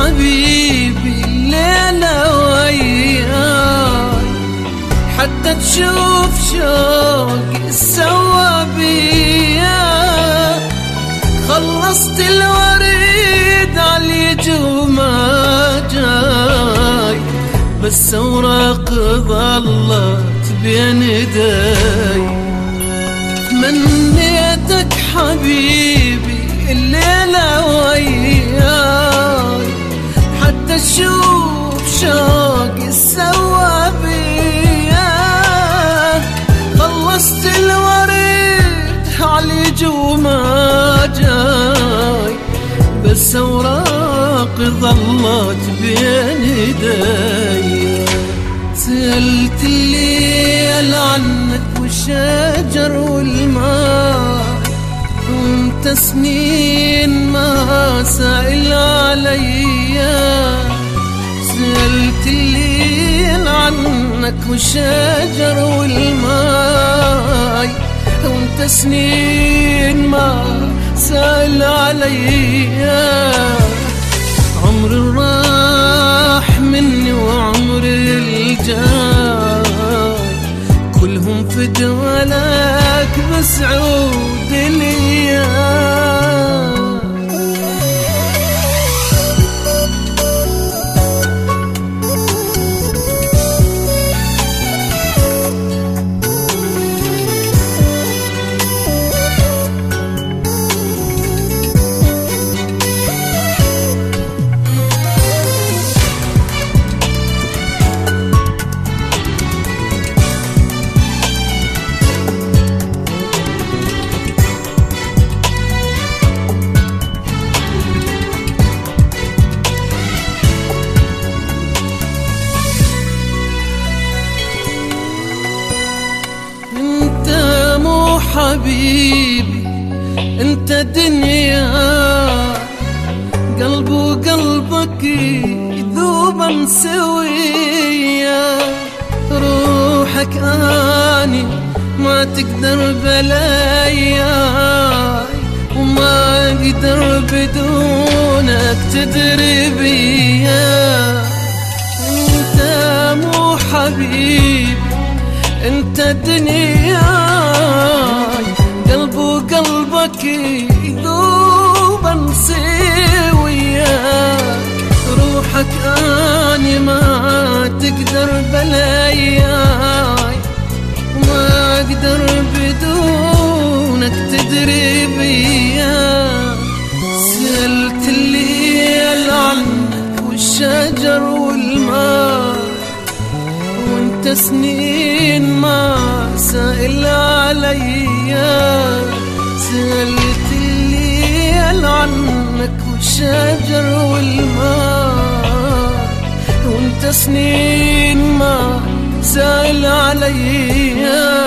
حبيبي الليلة وياي، حتى تشوف شوقي سوا بيا. خلصت الوريد عاليج وما جاي، بس اوراق ظلت بين ايدي. منيتك حبيبي الليلة وياي، حتى تشوف شوقي سوا بيا. خلصت الوريد عاليج وما جاي، بس اوراق ظلت بين ايدي. سألت الليل عنك والشجر والماء، وانت سنين ما سائل عليا. سألت الليل عنك والشجر والماء، وانت سنين ما سائل عليا. عمري راح مني وعمري الجاي، كلهم فدوا لك بس عود ليا. حبيبي انت دنيا، قلب وقلبك يذوبا سويا. روحك اني ما تقدر بلايا، وما اقدر بدونك تدري بيا. انت مو حبيبي انت دنيا، قلب وقلبك يذوبا سويا. روحك اني ما تقدر بلايا، وما اقدر بدونك تدري بيا. سألت الليل عنك والشجر والماء، وانت سنين ما سائل عليا. سألت الليل عنك والشجر والماء، وانت سنين ما سائل عليا.